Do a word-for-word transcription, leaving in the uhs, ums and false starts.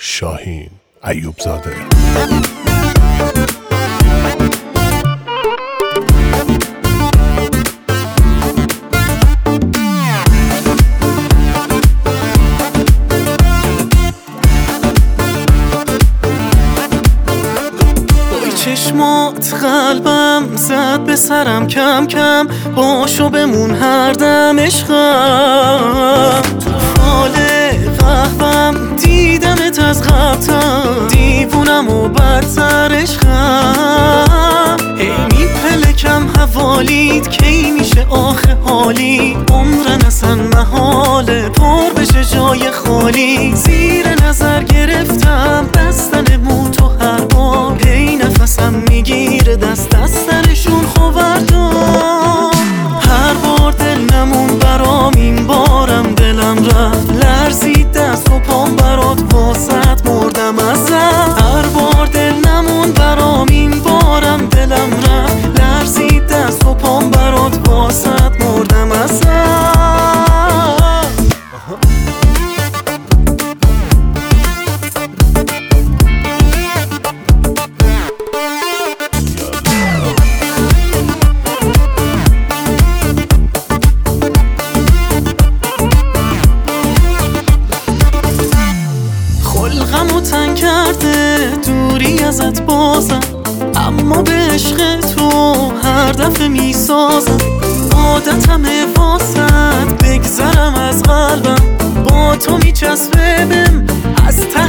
شاهین ایوب زاده. چشمات قلبم زد به سرم کم کم، باشو بمون هر دم عشقم. تو فال قهوم دیدمت از قبطم، دیوونم و بدتر عشقم. هی میپلکم حوالیت کی میشه آخه حالی، عمرن اصلا محاله پر بشه جای خالی. زیر نظر گرفتم بستن موتو هر بار، هی نفسم میگیره دست از سرشون خوردم. هر بار دل نمون برام، این بارم دلم رفت، لرزید دست و پام برات واسط مردم ازت. هر بار دل نمون برام، این بارم دلم رفت، لرزید دست و پام برات واسط مردم ازت. خلقمو تنگ کرده دوری ازت بازم، اما به عشق تو هر دفعه میسازم. عادتمه واسط بگذرم از قلبم، با تو میچسبه بهم از